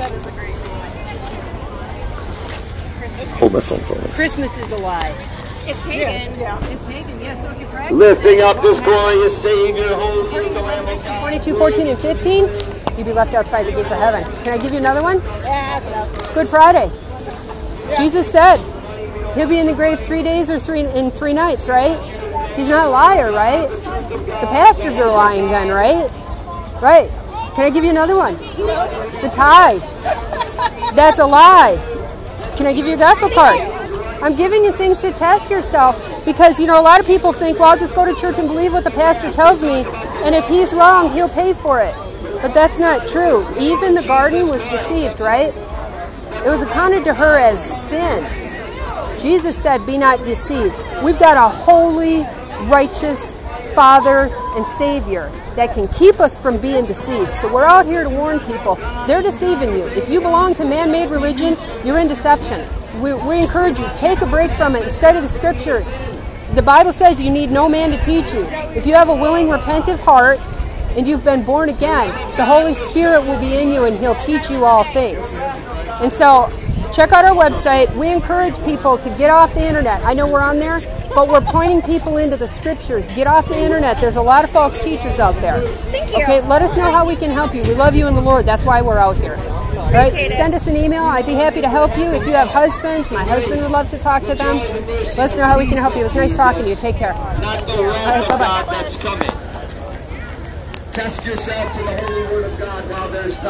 Hold my phone for me. Christmas is a lie. It's pagan. It's pagan, yes. So if you practice Lifting up this glorious Savior, holy is the Lamb of God. 22, 14, and 15, you'd be left outside the gates of heaven. Can I give you another one? Yeah, that's enough. Good Friday. Jesus said he'll be in the grave 3 days or 3 nights, right? He's not a liar, right? The pastors are lying then, right? Right. Can I give you another one? The tithe. That's a lie. Can I give you a gospel card? I'm giving you things to test yourself because, a lot of people think, well, I'll just go to church and believe what the pastor tells me, and if he's wrong, he'll pay for it. But that's not true. Eve in the garden was deceived, right? It was accounted to her as sin. Jesus said, be not deceived. We've got a holy, righteous Father and Savior that can keep us from being deceived. So we're out here to warn people. They're deceiving you. If you belong to man-made religion, you're in deception. We encourage you, take a break from it and study the scriptures. The Bible says you need no man to teach you. If you have a willing, repentant heart and you've been born again, the Holy Spirit will be in you and he'll teach you all things. And so check out our website. We encourage people to get off the internet. I know we're on there, but we're pointing people into the scriptures. Get off the internet. There's a lot of false teachers out there. Thank you. Okay, let us know how we can help you. We love you in the Lord. That's why we're out here. Right? Send us an email. I'd be happy to help you. If you have husbands, my husband would love to talk to them. Let us know how we can help you. It was nice talking to you. Take care. Not the wrath of God that's coming. Test yourself to the holy word of God while there's time.